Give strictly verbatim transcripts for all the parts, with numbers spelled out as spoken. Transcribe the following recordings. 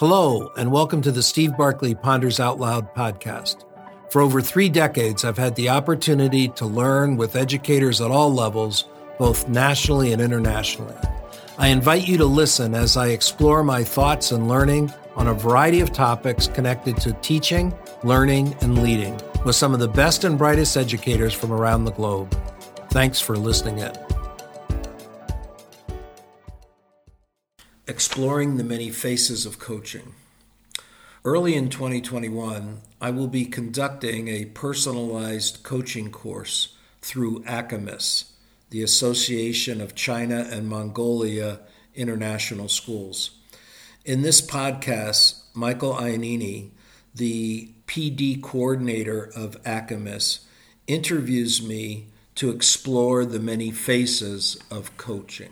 Hello, and welcome to the Steve Barkley Ponders Out Loud podcast. For over three decades, I've had the opportunity to learn with educators at all levels, both nationally and internationally. I invite you to listen as I explore my thoughts and learning on a variety of topics connected to teaching, learning, and leading with some of the best and brightest educators from around the globe. Thanks for listening in. Exploring the many faces of coaching. Early in twenty twenty-one, I will be conducting a personalized coaching course through ACAMIS, the Association of China and Mongolia International Schools. In this podcast, Michael Iannini, the P D coordinator of ACAMIS, interviews me to explore the many faces of coaching.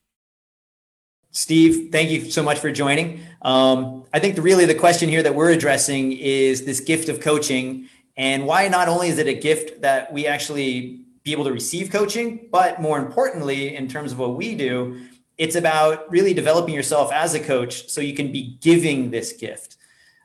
Steve, thank you so much for joining. Um, I think the, really the question here that we're addressing is this gift of coaching, and why not only is it a gift that we actually be able to receive coaching, but more importantly, in terms of what we do, it's about really developing yourself as a coach so you can be giving this gift.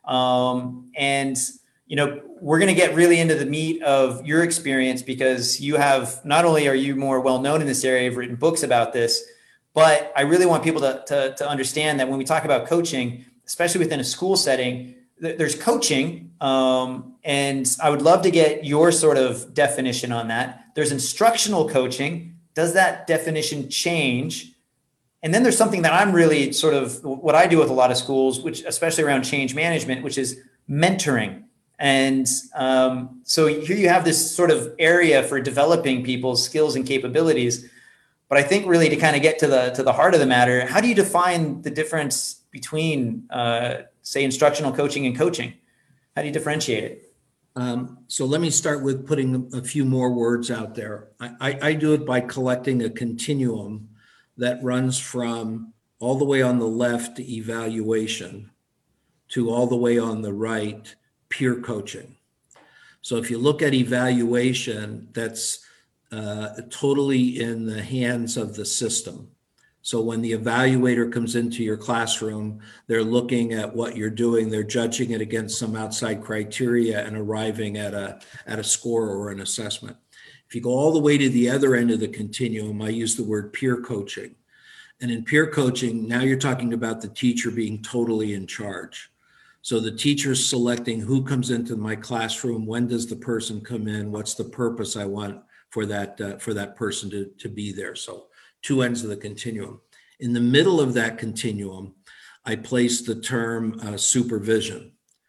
Um, and, you know, we're going to get really into the meat of your experience because you have, not only are you more well-known in this area, you've written books about this, but I really want people to, to, to understand that when we talk about coaching, especially within a school setting, th- there's coaching. Um, and I would love to get your sort of definition on that. There's instructional coaching. Does that definition change? And then there's something that I'm really sort of what I do with a lot of schools, which especially around change management, which is mentoring. And um, so here you have this sort of area for developing people's skills and capabilities. But I think really to kind of get to the to the heart of the matter, how do you define the difference between, uh, say, instructional coaching and coaching? How do you differentiate it? Um, so let me start with putting a few more words out there. I, I, I do it by collecting a continuum that runs from all the way on the left, evaluation, to all the way on the right, peer coaching. So if you look at evaluation, that's Uh, totally in the hands of the system. So when the evaluator comes into your classroom, they're looking at what you're doing, they're judging it against some outside criteria and arriving at a at a score or an assessment. If you go all the way to the other end of the continuum, I use the word peer coaching. And in peer coaching, now you're talking about the teacher being totally in charge. So the teacher's selecting who comes into my classroom, when does the person come in, what's the purpose I want for that uh, for that person to, to be there. So two ends of the continuum. In the middle of that continuum, I place the term uh, supervision.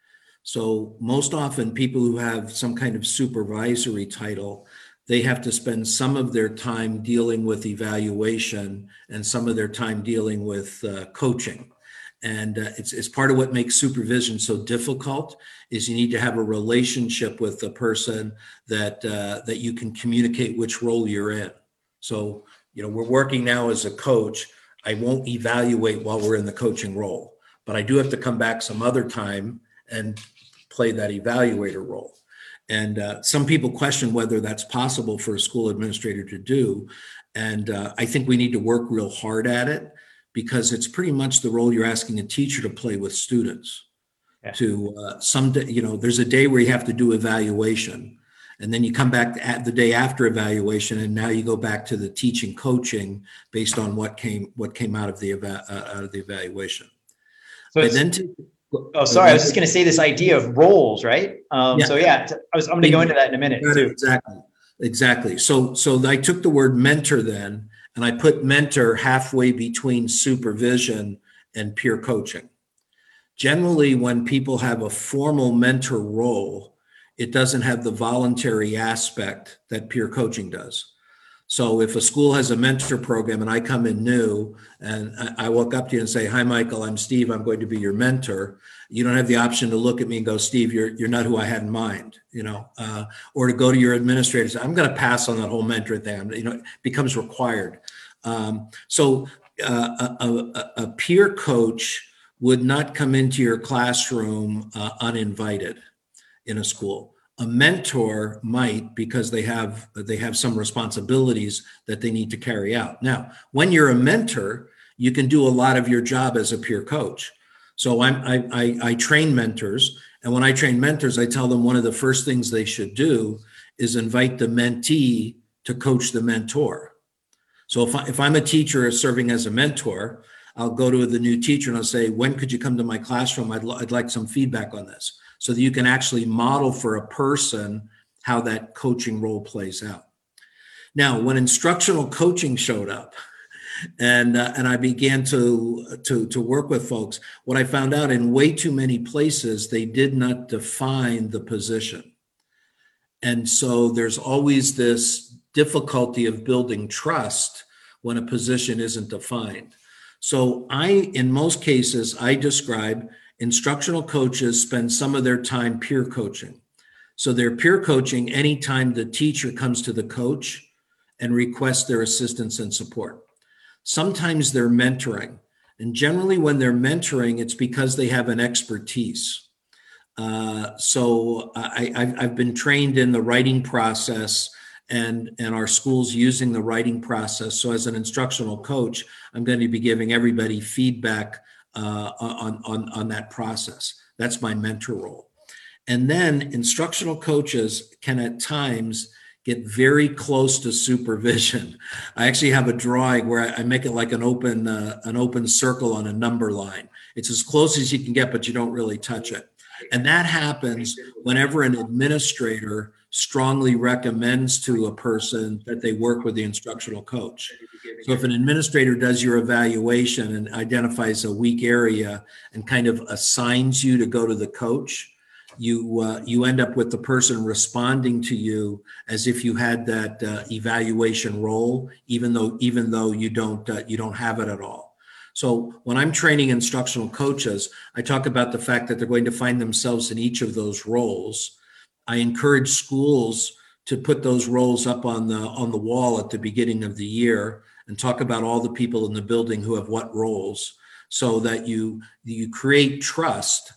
So most often people who have some kind of supervisory title, they have to spend some of their time dealing with evaluation and some of their time dealing with uh, coaching. And uh, it's, it's part of what makes supervision so difficult is you need to have a relationship with the person that uh, that you can communicate which role you're in. So, you know, we're working now as a coach. I won't evaluate while we're in the coaching role, but I do have to come back some other time and play that evaluator role. And uh, some people question whether that's possible for a school administrator to do. And uh, I think we need to work real hard at it, because it's pretty much the role you're asking a teacher to play with students. Yeah. To uh, some, day, you know, there's a day where you have to do evaluation, and then you come back at the day after evaluation, and now you go back to the teaching coaching based on what came what came out of the eva- uh, out of the evaluation. So then, to, oh, sorry, I was just going to say this idea of roles, right? Um, yeah. So yeah, I was, I'm going to go into that in a minute too. Exactly, exactly. So so I took the word mentor then, and I put mentor halfway between supervision and peer coaching. Generally, when people have a formal mentor role, it doesn't have the voluntary aspect that peer coaching does. So if a school has a mentor program and I come in new and I walk up to you and say, "Hi, Michael, I'm Steve. I'm going to be your mentor." You don't have the option to look at me and go, "Steve, you're you're not who I had in mind," you know, uh, or to go to your administrator and say, "I'm going to pass on that whole mentor thing." You know, it becomes required. Um, so uh, a, a, a peer coach would not come into your classroom uh, uninvited in a school. A mentor might, because they have they have some responsibilities that they need to carry out. Now, when you're a mentor, you can do a lot of your job as a peer coach. So I'm, I, I, I train mentors. And when I train mentors, I tell them one of the first things they should do is invite the mentee to coach the mentor. So if, I, if I'm a teacher serving as a mentor, I'll go to the new teacher and I'll say, when could you come to my classroom? I'd, I'd like some feedback on this, so that you can actually model for a person how that coaching role plays out. Now, when instructional coaching showed up, and uh, and I began to, to to work with folks, what I found out, in way too many places, they did not define the position. And so there's always this difficulty of building trust when a position isn't defined. So I, in most cases, I describe instructional coaches spend some of their time peer coaching. So they're peer coaching anytime the teacher comes to the coach and requests their assistance and support. Sometimes they're mentoring. And generally when they're mentoring, it's because they have an expertise. Uh, so I, I've, I've been trained in the writing process, and, and our schools using the writing process. So as an instructional coach, I'm going to be giving everybody feedback uh, on, on, on that process. That's my mentor role. And then instructional coaches can at times get very close to supervision. I actually have a drawing where I make it like an open uh, an open circle on a number line. It's as close as you can get, but you don't really touch it. And that happens whenever an administrator strongly recommends to a person that they work with the instructional coach. So if an administrator does your evaluation and identifies a weak area and kind of assigns you to go to the coach, you uh, you end up with the person responding to you as if you had that uh, evaluation role, even though even though you don't uh, you don't have it at all. So when I'm training instructional coaches, I talk about the fact that they're going to find themselves in each of those roles. I encourage schools to put those roles up on the on the wall at the beginning of the year and talk about all the people in the building who have what roles, so that you you create trust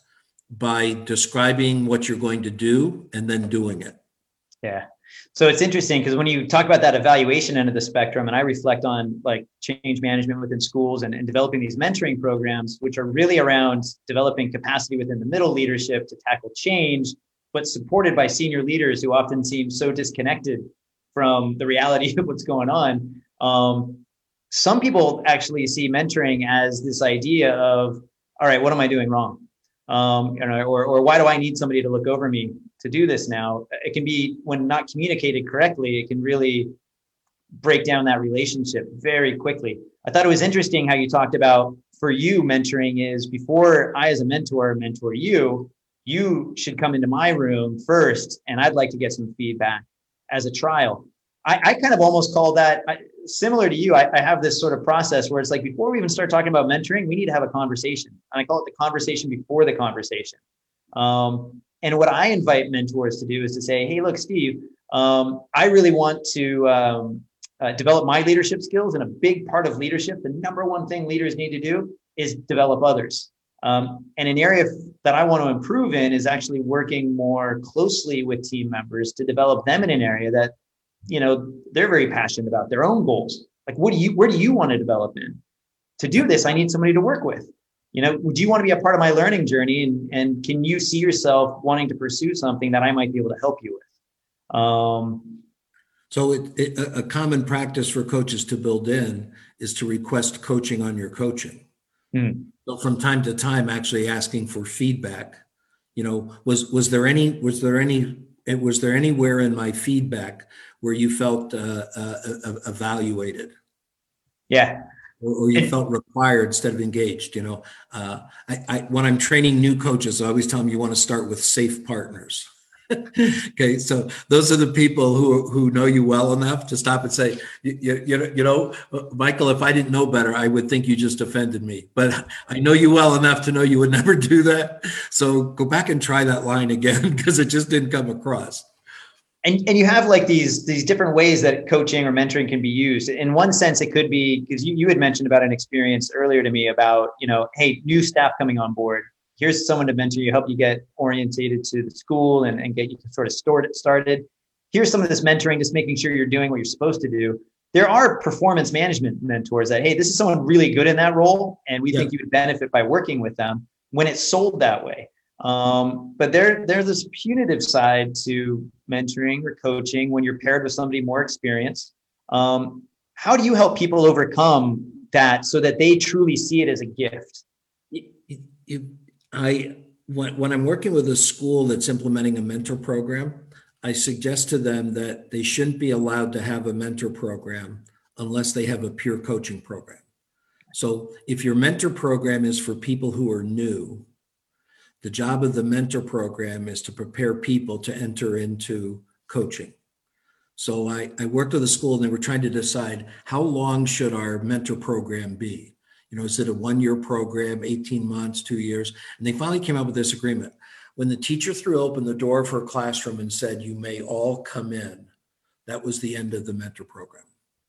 by describing what you're going to do and then doing it. Yeah. So it's interesting because when you talk about that evaluation end of the spectrum, and I reflect on like change management within schools and, and developing these mentoring programs, which are really around developing capacity within the middle leadership to tackle change, but supported by senior leaders who often seem so disconnected from the reality of what's going on. Um, some people actually see mentoring as this idea of, all right, what am I doing wrong? Um, you know, or, or why do I need somebody to look over me to do this now? It can be, when not communicated correctly, it can really break down that relationship very quickly. I thought it was interesting how you talked about, for you, mentoring is before I, as a mentor, mentor you, you should come into my room first, and I'd like to get some feedback as a trial. I, I kind of almost call that, I, similar to you, I, I have this sort of process where it's like, before we even start talking about mentoring, we need to have a conversation. And I call it the conversation before the conversation. Um, and what I invite mentors to do is to say, hey, look, Steve, um, I really want to um, uh, develop my leadership skills. And a big part of leadership, the number one thing leaders need to do is develop others. Um, and an area that I want to improve in is actually working more closely with team members to develop them in an area that, you know, they're very passionate about, their own goals. Like, what do you, where do you want to develop in? To do this, I need somebody to work with. You know, would you want to be a part of my learning journey? And, and can you see yourself wanting to pursue something that I might be able to help you with? Um, so it, it, a common practice for coaches to build in is to request coaching on your coaching. Hmm. So from time to time, actually asking for feedback. You know, was was there any was there any was there anywhere in my feedback where you felt uh, uh, evaluated? Yeah. Or, or you felt required instead of engaged, you know. Uh, I, I, when I'm training new coaches, I always tell them you want to start with safe partners. Okay, so those are the people who who know you well enough to stop and say, you, you, you know, Michael, if I didn't know better, I would think you just offended me. But I know you well enough to know you would never do that. So go back and try that line again, because it just didn't come across. And, and you have like these these different ways that coaching or mentoring can be used. In one sense, it could be, because you, you had mentioned about an experience earlier to me about, you know, hey, new staff coming on board. Here's someone to mentor you, help you get orientated to the stool and, and get you sort of started. started. Here's some of this mentoring, just making sure you're doing what you're supposed to do. There are performance management mentors that, hey, this is someone really good in that role, and we yeah. think you would benefit by working with them. when it's sold that way. Um, but there, there's this punitive side to mentoring or coaching when you're paired with somebody more experienced. Um, how do you help people overcome that so that they truly see it as a gift? It, it, I when, when I'm working with a school that's implementing a mentor program, I suggest to them that they shouldn't be allowed to have a mentor program unless they have a peer coaching program. So if your mentor program is for people who are new, the job of the mentor program is to prepare people to enter into coaching. So I, I worked with a school and they were trying to decide how long should our mentor program be? You know, is it a one-year program, eighteen months, two years? And they finally came up with this agreement. When the teacher threw open the door of her classroom and said, "You may all come in," that was the end of the mentor program.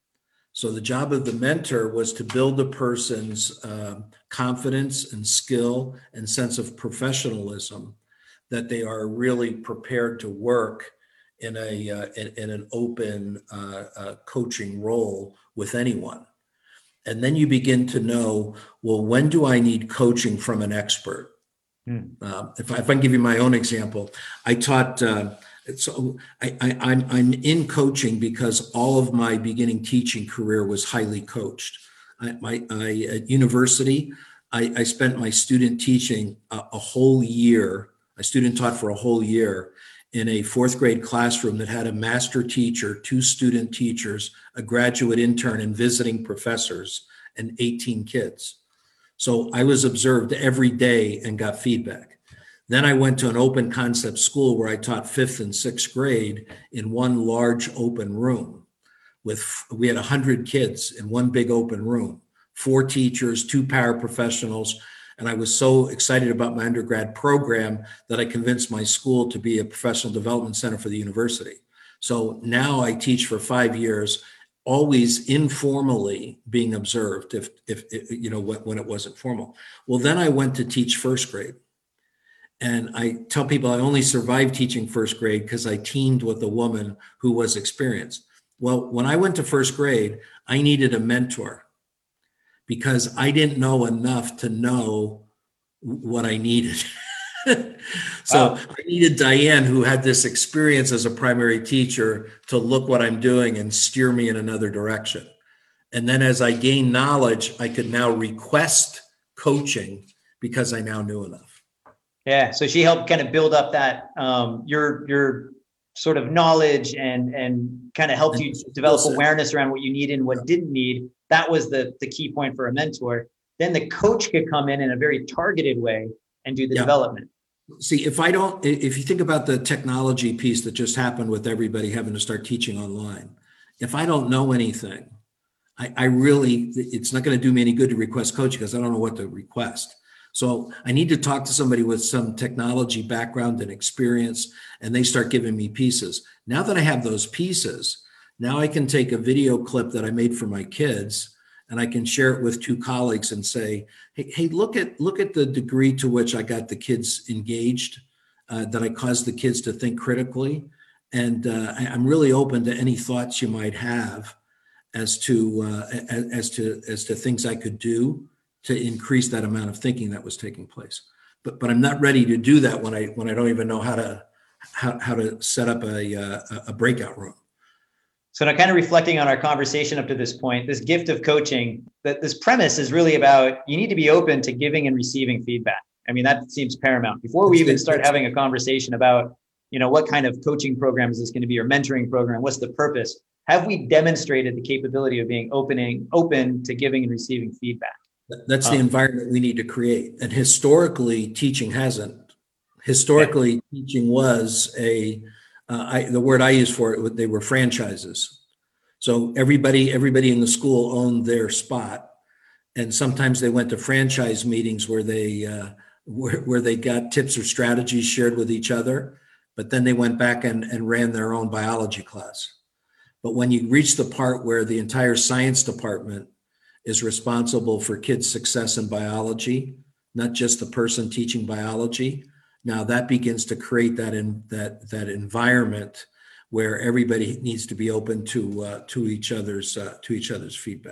So the job of the mentor was to build a person's uh, confidence and skill and sense of professionalism, that they are really prepared to work in a uh, in, in an open uh, uh, coaching role with anyone. And then you begin to know, well, when do I need coaching from an expert? Hmm. Uh, if, I, if I can give you my own example, I taught. Uh, So I, I, I'm I'm in coaching because all of my beginning teaching career was highly coached. I, my, I at university, I, I spent my student teaching a, a whole year. I student taught for a whole year in a fourth grade classroom that had a master teacher, two student teachers, a graduate intern, and visiting professors, and eighteen kids. So I was observed every day and got feedback. Then I went to an open concept school where I taught fifth and sixth grade in one large open room with, we had one hundred kids in one big open room, four teachers, two paraprofessionals. And I was so excited about my undergrad program that I convinced my school to be a professional development center for the university. So now I teach for five years, always informally being observed if, if, if you know, when it wasn't formal. Well, then I went to teach first grade. And I tell people I only survived teaching first grade because I teamed with a woman who was experienced. Well, when I went to first grade, I needed a mentor because I didn't know enough to know what I needed. So wow. I needed Diane, who had this experience as a primary teacher, to look what I'm doing and steer me in another direction. And then as I gained knowledge, I could now request coaching because I now knew enough. Yeah, so she helped kind of build up that um, your your sort of knowledge and and kind of helped you develop awareness around what you needed and what didn't need. That was the the key point for a mentor. Then the coach could come in in a very targeted way and do the yeah. development. See, if I don't, if you think about the technology piece that just happened with everybody having to start teaching online, if I don't know anything, I, I really, it's not going to do me any good to request coaching because I don't know what to request. So I need to talk to somebody with some technology background and experience, and they start giving me pieces. Now that I have those pieces, now I can take a video clip that I made for my kids, and I can share it with two colleagues and say, hey, hey look at look at the degree to which I got the kids engaged, uh, that I caused the kids to think critically. And uh, I, I'm really open to any thoughts you might have as to uh, as, as to as to things I could do to increase that amount of thinking that was taking place. But but I'm not ready to do that when I when I don't even know how to how, how to set up a, a a breakout room. So now, kind of reflecting on our conversation up to this point, this gift of coaching, that this premise is really about you need to be open to giving and receiving feedback. I mean, that seems paramount. Before we even start having a conversation about, you know, what kind of coaching program is this going to be, or mentoring program, what's the purpose? Have we demonstrated the capability of being opening open to giving and receiving feedback? That's the um, environment we need to create. And historically, teaching hasn't. Historically, okay. Teaching was a, uh, I, the word I use for it, they were franchises. So everybody, everybody in the school owned their spot. And sometimes they went to franchise meetings where they, uh, where, where they got tips or strategies shared with each other. But then they went back and, and ran their own biology class. But when you reach the part where the entire science department is responsible for kids' success in biology, not just the person teaching biology. Now that begins to create that in that that environment where everybody needs to be open to uh, to each other's uh, to each other's feedback.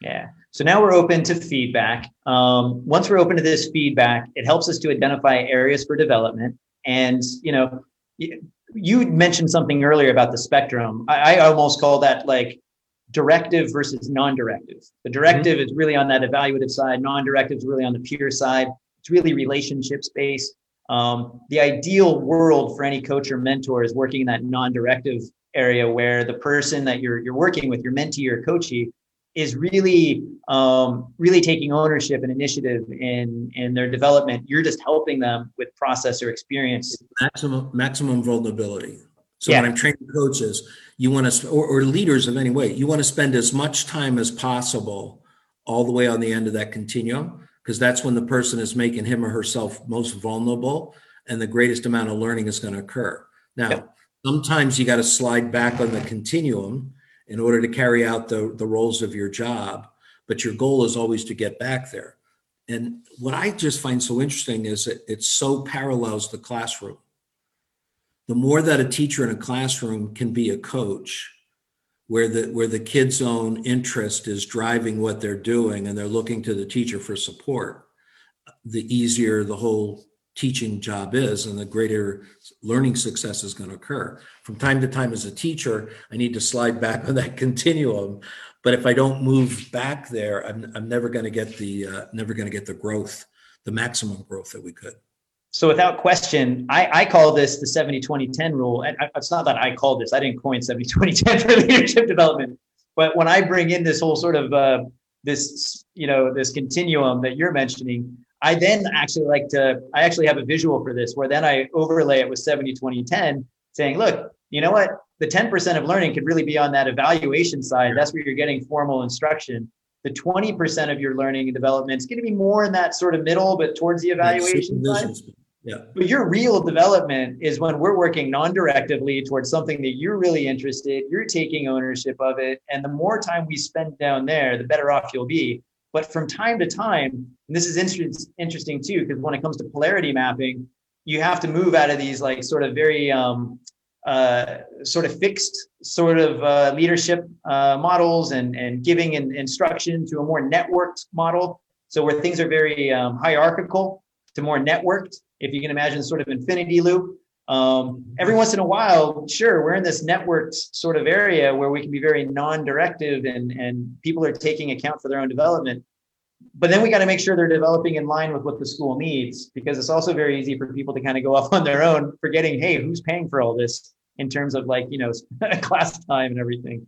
Yeah. So now we're open to feedback. Um, once we're open to this feedback, it helps us to identify areas for development. And, you know, you, you mentioned something earlier about the spectrum. I, I almost call that like directive versus non-directive. The directive mm-hmm. is really on that evaluative side. Non-directive is really on the peer side. It's really relationships based. Um, the ideal world for any coach or mentor is working in that non-directive area where the person that you're you're working with, your mentee or coachee, is really um, really taking ownership and initiative in in their development. You're just helping them with process or experience. Maximum maximum vulnerability. So yeah. when I'm training coaches, you want to, or, or leaders of any way, you want to spend as much time as possible all the way on the end of that continuum, because that's when the person is making him or herself most vulnerable and the greatest amount of learning is going to occur. Now, yep. sometimes you got to slide back on the continuum in order to carry out the, the roles of your job, but your goal is always to get back there. And what I just find so interesting is that it so parallels the classroom. The more that a teacher in a classroom can be a coach, where the where the kid's own interest is driving what they're doing and they're looking to the teacher for support, the easier the whole teaching job is and the greater learning success is going to occur. From time to time as a teacher, I need to slide back on that continuum. But if I don't move back there, I'm, I'm never going to get the uh, never going to get the growth, the maximum growth that we could. So without question, I, I call this the seventy twenty ten rule. And it's not that I called this, I didn't coin seventy twenty ten for leadership development. But when I bring in this whole sort of uh, this, you know, this continuum that you're mentioning, I then actually like to, I actually have a visual for this where then I overlay it with seventy twenty ten saying, look, you know what, the ten percent of learning could really be on that evaluation side. That's where you're getting formal instruction. The twenty percent of your learning and development is going to be more in that sort of middle, but towards the evaluation side. Yeah. But your real development is when we're working non-directively towards something that you're really interested, you're taking ownership of it. And the more time we spend down there, the better off you'll be. But from time to time, and this is inter- interesting too, because when it comes to polarity mapping, you have to move out of these like sort of very um, uh, sort of fixed sort of uh, leadership uh, models and, and giving in, instruction to a more networked model. So where things are very um, hierarchical to more networked. If you can imagine sort of infinity loop, um, every once in a while, sure, we're in this networked sort of area where we can be very non-directive and, and people are taking account for their own development. But then we got to make sure they're developing in line with what the school needs, because it's also very easy for people to kind of go off on their own, forgetting, hey, who's paying for all this in terms of like, you know, class time and everything.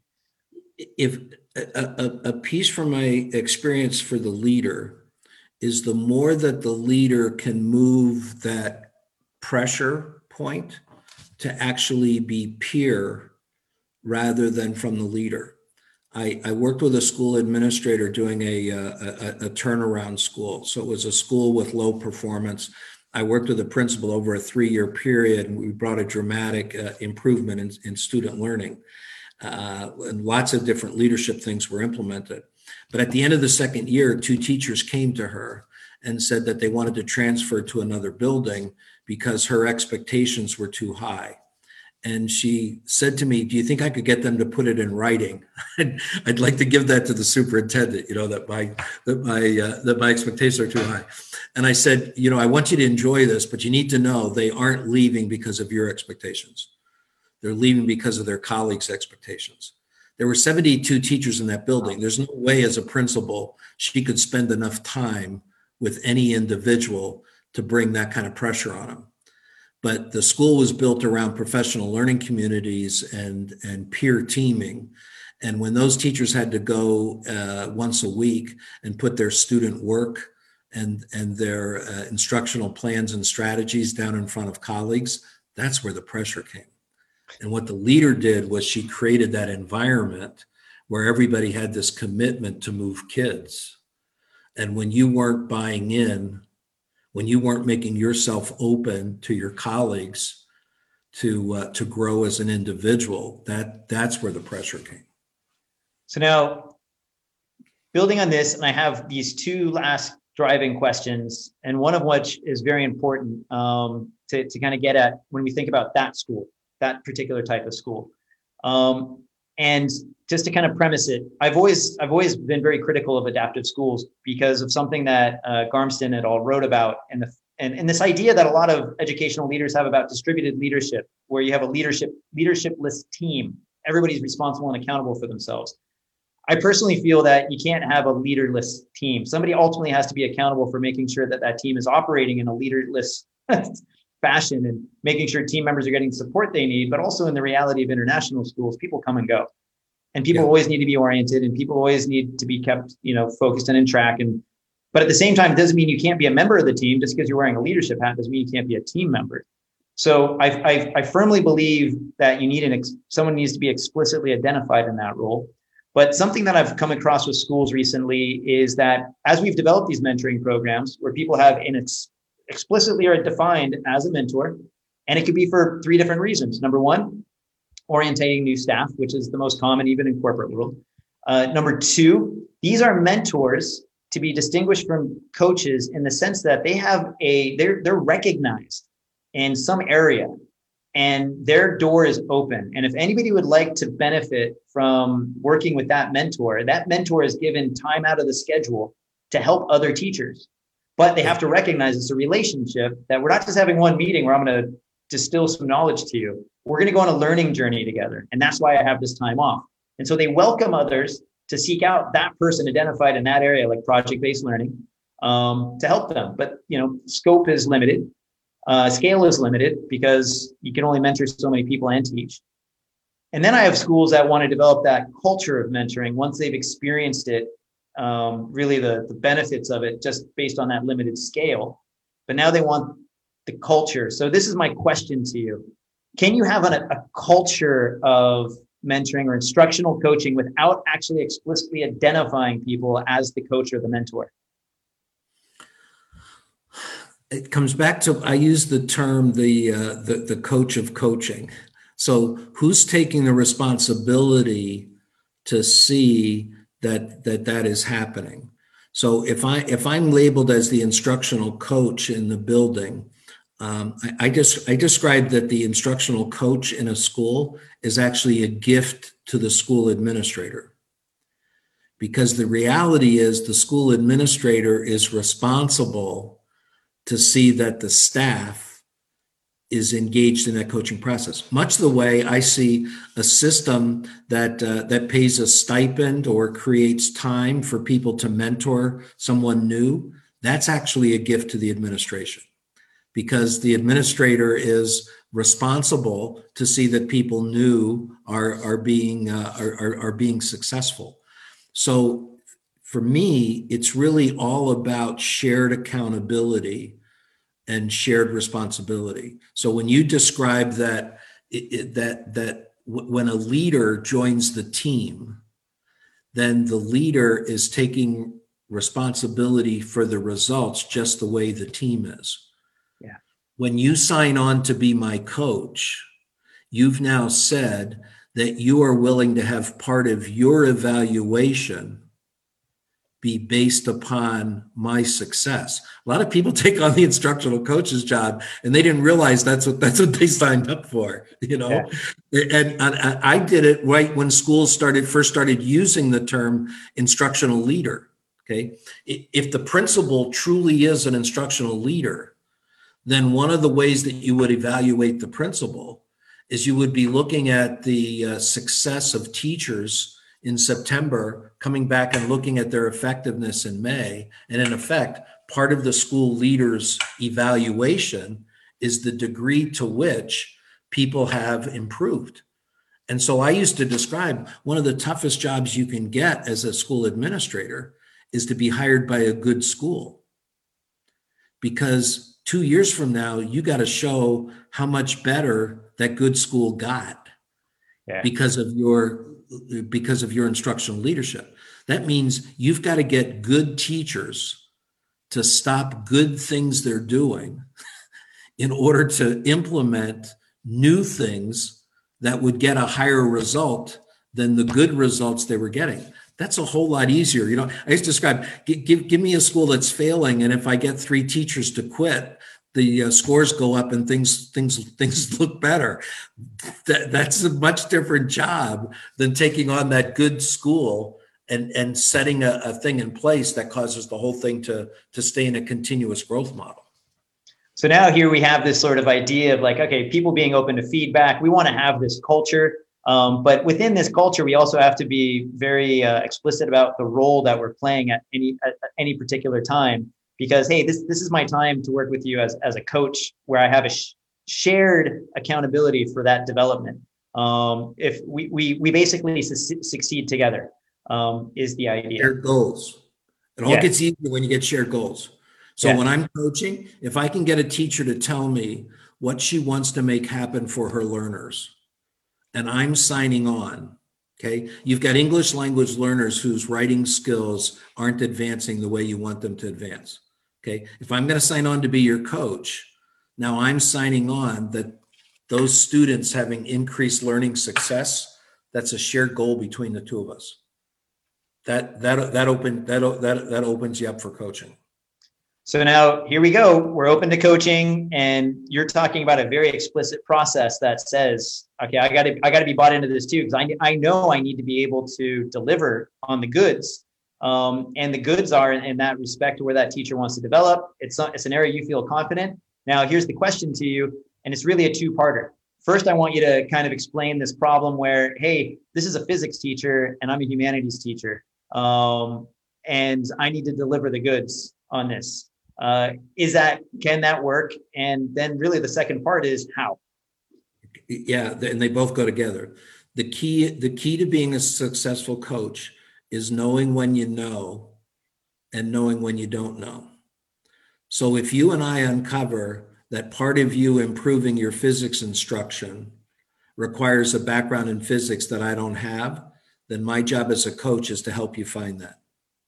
If a, a, a piece from my experience for the leader is the more that the leader can move that pressure point to actually be peer rather than from the leader. I, I worked with a school administrator doing a, a, a turnaround school. So it was a school with low performance. I worked with a principal over a three-year period, and we brought a dramatic uh, improvement in, in student learning. Uh, and lots of different leadership things were implemented. But at the end of the second year, two teachers came to her and said that they wanted to transfer to another building because her expectations were too high. And she said to me, do you think I could get them to put it in writing? I'd, I'd like to give that to the superintendent, you know, that my that my uh, that my expectations are too high. And I said, you know, I want you to enjoy this, but you need to know they aren't leaving because of your expectations. They're leaving because of their colleagues' expectations. There were seventy-two teachers in that building. There's no way as a principal she could spend enough time with any individual to bring that kind of pressure on them. But the school was built around professional learning communities and, and peer teaming. And when those teachers had to go uh, once a week and put their student work and, and their uh, instructional plans and strategies down in front of colleagues, that's where the pressure came. And what the leader did was she created that environment where everybody had this commitment to move kids. And when you weren't buying in, when you weren't making yourself open to your colleagues to uh, to grow as an individual, that that's where the pressure came. So now, building on this, and I have these two last driving questions, and one of which is very important um, to, to kind of get at when we think about that school, that particular type of school. Um, And just to kind of premise it, I've always I've always been very critical of adaptive schools because of something that uh, Garmston et al. Wrote about, and the and, and this idea that a lot of educational leaders have about distributed leadership, where you have a leadership leadershipless team. Everybody's responsible and accountable for themselves. I personally feel that you can't have a leaderless team. Somebody ultimately has to be accountable for making sure that that team is operating in a leaderless fashion and making sure team members are getting the support they need. But also in the reality of international schools, people come and go, and people yeah. always need to be oriented, and people always need to be kept, you know, focused and in track. And but at the same time, it doesn't mean you can't be a member of the team. Just because you're wearing a leadership hat doesn't mean you can't be a team member. So I, I, I firmly believe that you need an ex, someone needs to be explicitly identified in that role. But something that I've come across with schools recently is that as we've developed these mentoring programs where people have an ex, explicitly are defined as a mentor, and it could be for three different reasons. Number one, orientating new staff, which is the most common even in corporate world. Uh, number two, these are mentors to be distinguished from coaches in the sense that they have a, they're, they're recognized in some area and their door is open. And if anybody would like to benefit from working with that mentor, that mentor is given time out of the schedule to help other teachers. But they have to recognize it's a relationship, that we're not just having one meeting where I'm going to distill some knowledge to you. We're going to go on a learning journey together. And that's why I have this time off. And so they welcome others to seek out that person identified in that area, like project-based learning, um, to help them. But, you know, scope is limited. Uh, scale is limited because you can only mentor so many people and teach. And then I have schools that want to develop that culture of mentoring once they've experienced it, um, really the, the benefits of it just based on that limited scale. But now they want the culture. So this is my question to you. Can you have an, a culture of mentoring or instructional coaching without actually explicitly identifying people as the coach or the mentor? It comes back to, I use the term, the, uh, the, the coach of coaching. So who's taking the responsibility to see that, that that is happening? So if I, if I'm labeled as the instructional coach in the building, um, I, I just, I describe that the instructional coach in a school is actually a gift to the school administrator. Because the reality is the school administrator is responsible to see that the staff is engaged in that coaching process. Much the way I see a system that uh, that pays a stipend or creates time for people to mentor someone new, that's actually a gift to the administration, because the administrator is responsible to see that people new are are being uh, are, are, are being successful. So for me, it's really all about shared accountability and shared responsibility. So when you describe that, it, it, that, that w- when a leader joins the team, then the leader is taking responsibility for the results just the way the team is. Yeah. When you sign on to be my coach, you've now said that you are willing to have part of your evaluation be based upon my success. A lot of people take on the instructional coach's job and they didn't realize that's what that's what they signed up for, you know. Yeah. And, and I did it right when schools started first started using the term instructional leader. Okay, if the principal truly is an instructional leader, then one of the ways that you would evaluate the principal is you would be looking at the uh, success of teachers in September, coming back and looking at their effectiveness in May. And in effect, part of the school leader's evaluation is the degree to which people have improved. And so I used to describe one of the toughest jobs you can get as a school administrator is to be hired by a good school. Because two years from now, you got to show how much better that good school got yeah. because of your because of your instructional leadership. That means you've got to get good teachers to stop good things they're doing in order to implement new things that would get a higher result than the good results they were getting. That's a whole lot easier. You know, I used to describe, give, give me a school that's failing, and if I get three teachers to quit, the uh, scores go up and things things things look better. That that's a much different job than taking on that good school and and setting a, a thing in place that causes the whole thing to to stay in a continuous growth model. So now here we have this sort of idea of like, okay, people being open to feedback. We want to have this culture, um, but within this culture, we also have to be very uh, explicit about the role that we're playing at any at any particular time. Because hey, this this is my time to work with you as as a coach, where I have a sh- shared accountability for that development. Um, if we we we basically su- succeed together, um, is the idea. Shared goals. It all Yeah. gets easier when you get shared goals. So Yeah. when I'm coaching, if I can get a teacher to tell me what she wants to make happen for her learners, and I'm signing on, okay, you've got English language learners whose writing skills aren't advancing the way you want them to advance. Okay, if I'm going to sign on to be your coach, now I'm signing on that those students having increased learning success, that's a shared goal between the two of us. That that that open that that that opens you up for coaching. So now here we go. We're open to coaching, and you're talking about a very explicit process that says, okay, I got to I got to be bought into this too, because I I know I need to be able to deliver on the goods. Um, and the goods are in, in that respect to where that teacher wants to develop. It's it's an area you feel confident. Now, here's the question to you, and it's really a two-parter. First, I want you to kind of explain this problem where, hey, this is a physics teacher and I'm a humanities teacher, um, and I need to deliver the goods on this. Uh, is that, can that work? And then really the second part is how. Yeah, and they both go together. The key, the key to being a successful coach is knowing when you know and knowing when you don't know. So if you and I uncover that part of you improving your physics instruction requires a background in physics that I don't have, then my job as a coach is to help you find that.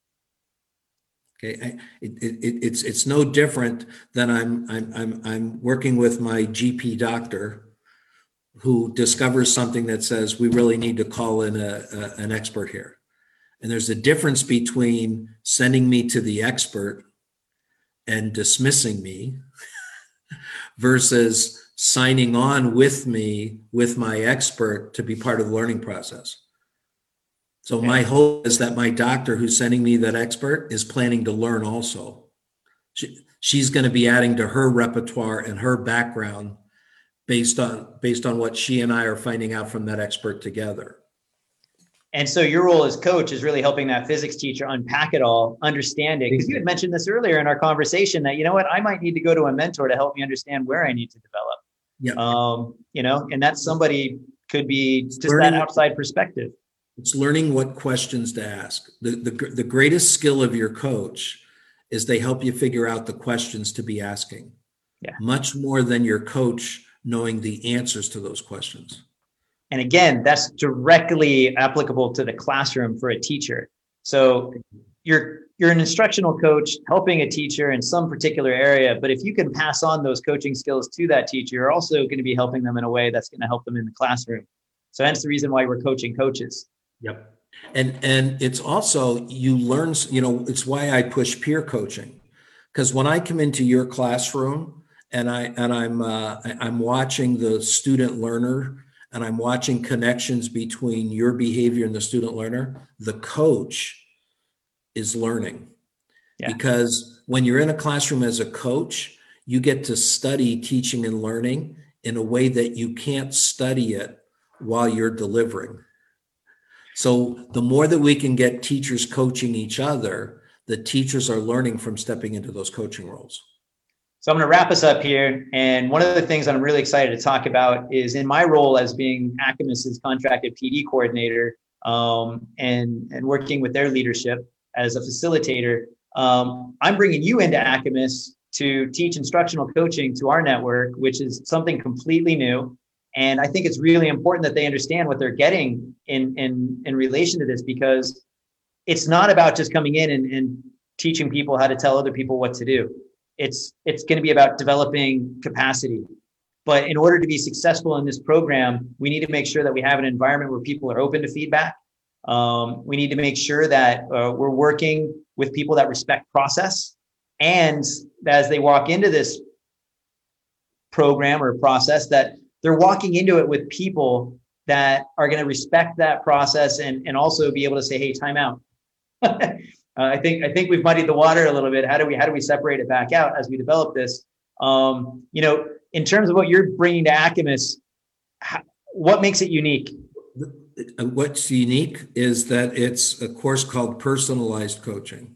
Okay, it, it, it's it's no different than I'm I'm I'm I'm working with my G P doctor who discovers something that says we really need to call in a, a an expert here. And there's a difference between sending me to the expert and dismissing me versus signing on with me with my expert to be part of the learning process. So my hope is that my doctor who's sending me that expert is planning to learn also. She, she's going to be adding to her repertoire and her background based on based on what she and I are finding out from that expert together. And so your role as coach is really helping that physics teacher unpack it all, understand it. Because you had mentioned this earlier in our conversation that, you know what, I might need to go to a mentor to help me understand where I need to develop. Yeah. Um, you know, and that somebody could be just learning, that outside perspective. It's learning what questions to ask. The, the, the greatest skill of your coach is they help you figure out the questions to be asking. Yeah. Much more than your coach knowing the answers to those questions. And again, that's directly applicable to the classroom for a teacher. So you're you're an instructional coach helping a teacher in some particular area, but if you can pass on those coaching skills to that teacher, you're also going to be helping them in a way that's going to help them in the classroom. So that's the reason why we're coaching coaches. Yep. And and it's also, you learn, you know, it's why I push peer coaching. Because when I come into your classroom and I and I'm uh, I'm watching the student learner, and I'm watching connections between your behavior and the student learner, the coach is learning. Yeah. Because when you're in a classroom as a coach, you get to study teaching and learning in a way that you can't study it while you're delivering. So the more that we can get teachers coaching each other, the teachers are learning from stepping into those coaching roles. So I'm going to wrap us up here. And one of the things that I'm really excited to talk about is in my role as being Acamus's contracted P D coordinator, um, and, and working with their leadership as a facilitator. Um, I'm bringing you into Acamus to teach instructional coaching to our network, which is something completely new. And I think it's really important that they understand what they're getting in, in, in relation to this, because it's not about just coming in and, and teaching people how to tell other people what to do. It's it's going to be about developing capacity. But in order to be successful in this program, we need to make sure that we have an environment where people are open to feedback. Um, we need to make sure that uh, we're working with people that respect process. And as they walk into this program or process, that they're walking into it with people that are going to respect that process and, and also be able to say, hey, time out. uh, I think I think we've muddied the water a little bit. How do we how do we separate it back out as we develop this? Um, you know, in terms of what you're bringing to Acamas, how, what makes it unique? What's unique is that it's a course called personalized coaching.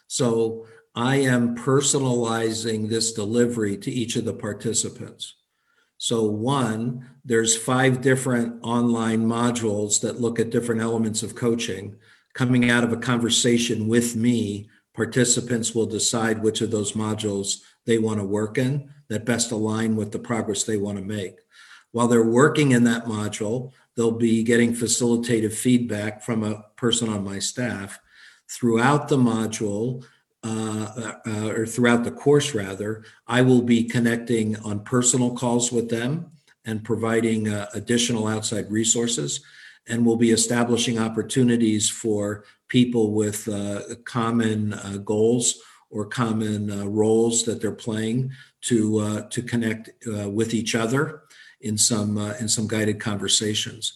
So I am personalizing this delivery to each of the participants. So one, there's five different online modules that look at different elements of coaching. Coming out of a conversation with me, participants will decide which of those modules they want to work in that best align with the progress they want to make. While they're working in that module, they'll be getting facilitative feedback from a person on my staff. Throughout the module, uh, uh, or throughout the course rather, I will be connecting on personal calls with them and providing uh, additional outside resources. And we'll be establishing opportunities for people with uh, common uh, goals or common uh, roles that they're playing to uh, to connect uh, with each other in some uh, in some guided conversations.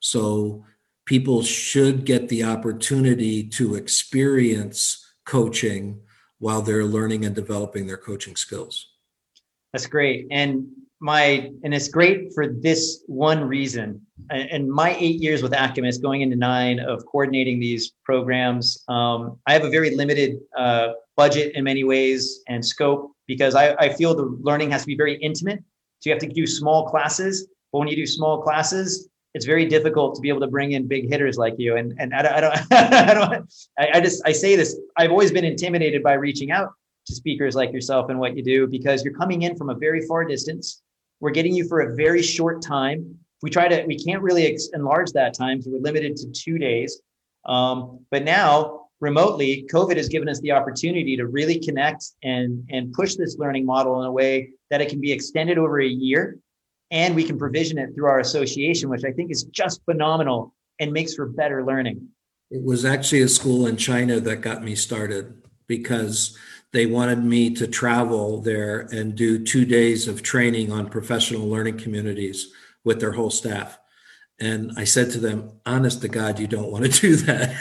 So people should get the opportunity to experience coaching while they're learning and developing their coaching skills. That's great. And my and it's great for this one reason. And my eight years with Acamas, going into nine of coordinating these programs, um, I have a very limited uh, budget in many ways and scope, because I, I feel the learning has to be very intimate. So you have to do small classes. But when you do small classes, it's very difficult to be able to bring in big hitters like you. And and I don't I don't I, don't, I, I just I say this. I've always been intimidated by reaching out to speakers like yourself and what you do, because you're coming in from a very far distance. We're getting you for a very short time. We try to, we can't really ex- enlarge that time, so we're limited to two days. Um, but now, remotely, COVID has given us the opportunity to really connect and, and push this learning model in a way that it can be extended over a year, and we can provision it through our association, which I think is just phenomenal and makes for better learning. It was actually a school in China that got me started, because they wanted me to travel there and do two days of training on professional learning communities with their whole staff. And I said to them, honest to God, you don't want to do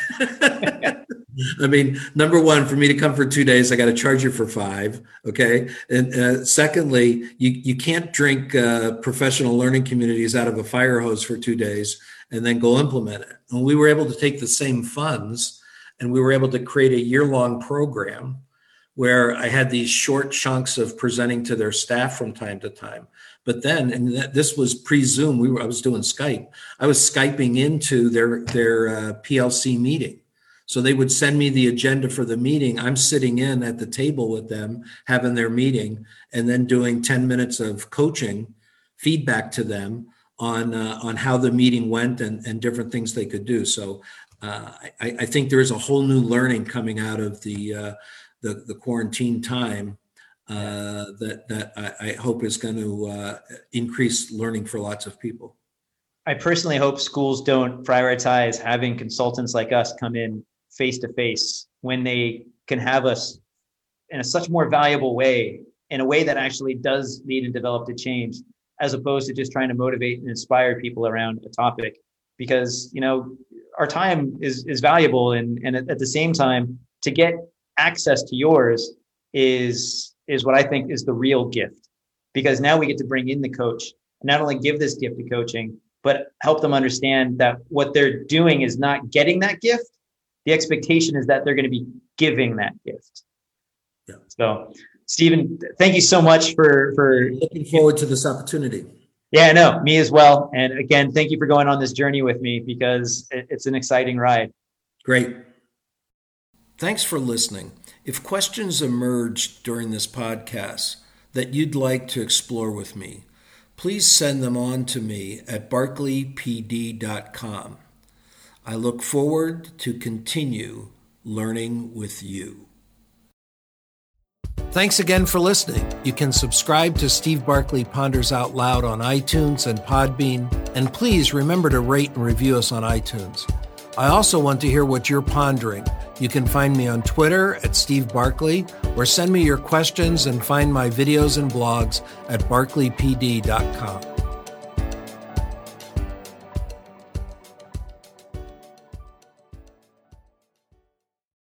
that. I mean, number one, for me to come for two days, I got to charge you for five. Okay. And uh, secondly, you, you can't drink uh, professional learning communities out of a fire hose for two days and then go implement it. And we were able to take the same funds and we were able to create a year-long program where I had these short chunks of presenting to their staff from time to time. But then, and that, this was pre-Zoom, we were, I was doing Skype. I was Skyping into their, their uh, P L C meeting. So they would send me the agenda for the meeting. I'm sitting in at the table with them, having their meeting, and then doing ten minutes of coaching feedback to them on, uh, on how the meeting went and, and different things they could do. So uh, I, I think there is a whole new learning coming out of the, uh, the, the quarantine time uh, that, that I, I hope is going to uh, increase learning for lots of people. I personally hope schools don't prioritize having consultants like us come in face to face when they can have us in a such more valuable way, in a way that actually does lead and develop to change, as opposed to just trying to motivate and inspire people around a topic. Because, you know, our time is, is valuable. And, and at, at the same time, to get access to yours is, is what I think is the real gift, because now we get to bring in the coach and not only give this gift of coaching, but help them understand that what they're doing is not getting that gift. The expectation is that they're going to be giving that gift. Yeah. So, Stephen, thank you so much for, for looking forward to this opportunity. Yeah, no, me as well. And again, thank you for going on this journey with me, because it's an exciting ride. Great. Thanks for listening. If questions emerged during this podcast that you'd like to explore with me, please send them on to me at barclay p d dot com. I look forward to continue learning with you. Thanks again for listening. You can subscribe to Steve Barclay Ponders Out Loud on iTunes and Podbean, and please remember to rate and review us on iTunes. I also want to hear what you're pondering. You can find me on Twitter at Steve Barclay, or send me your questions and find my videos and blogs at barclay p d dot com.